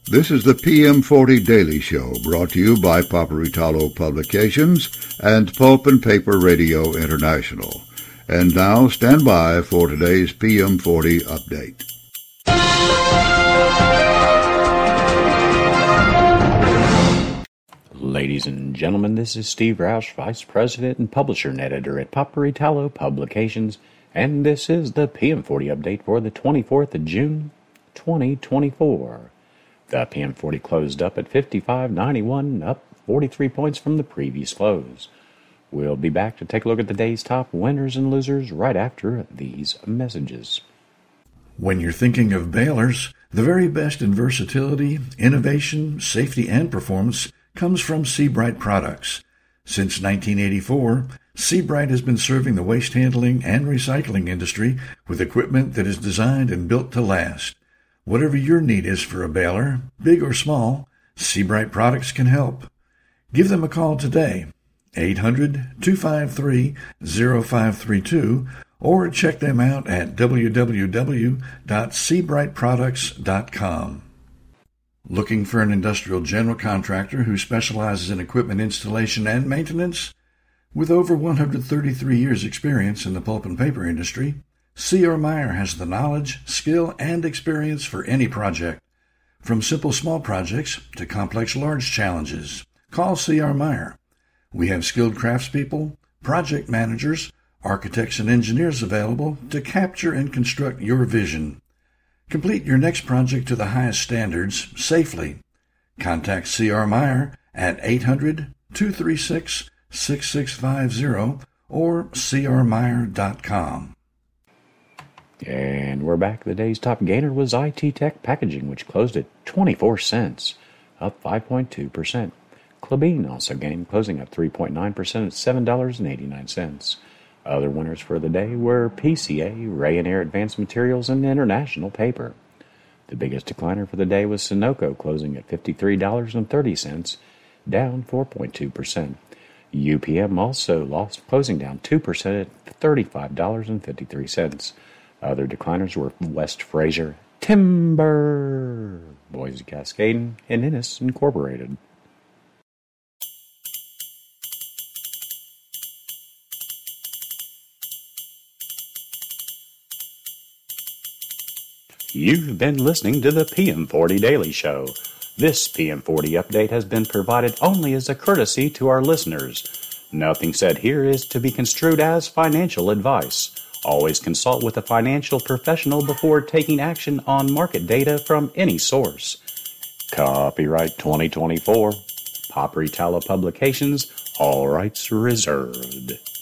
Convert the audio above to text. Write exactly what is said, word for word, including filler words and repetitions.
This is the P M forty Daily Show, brought to you by Paperitalo Publications and Pulp and Paper Radio International. And now, stand by for today's P M forty update. Ladies and gentlemen, this is Steve Roush, Vice President and Publisher and Editor at Paperitalo Publications, and this is the P M forty update for the twenty-fourth of June, twenty twenty-four. The P M forty closed up at fifty-five ninety-one, up forty-three points from the previous close. We'll be back to take a look at the day's top winners and losers right after these messages. When you're thinking of balers, the very best in versatility, innovation, safety, and performance comes from Seabright products. Since nineteen eighty-four, Seabright has been serving the waste handling and recycling industry with equipment that is designed and built to last. Whatever your need is for a baler, big or small, Seabright products can help. Give them a call today, eight hundred, two five three, zero five three two, or check them out at w w w dot seabright products dot com. Looking for an industrial general contractor who specializes in equipment installation and maintenance? With over one hundred thirty-three years experience in the pulp and paper industry, C R. Meyer has the knowledge, skill, and experience for any project. From simple small projects to complex large challenges, call C R. Meyer. We have skilled craftspeople, project managers, architects, and engineers available to capture and construct your vision. Complete your next project to the highest standards safely. Contact C R. Meyer at eight hundred, two three six, six six five zero or c r meyer dot com. And we're back. The day's top gainer was I T Tech Packaging, which closed at twenty-four cents, up five point two percent. Klabin also gained, closing up three point nine percent at seven dollars and eighty-nine cents. Other winners for the day were P C A, Rayonier Advanced Materials, and International Paper. The biggest decliner for the day was Sunoco, closing at fifty-three dollars and thirty cents, down four point two percent. U P M also lost, closing down two percent at thirty-five dollars and fifty-three cents. Other decliners were West Fraser, Timber, Boise Cascade, and Ennis Incorporated. You've been listening to the P M forty Daily Show. This P M forty update has been provided only as a courtesy to our listeners. Nothing said here is to be construed as financial advice. Always consult with a financial professional before taking action on market data from any source. Copyright twenty twenty-four. Paperitalo Publications. All rights reserved.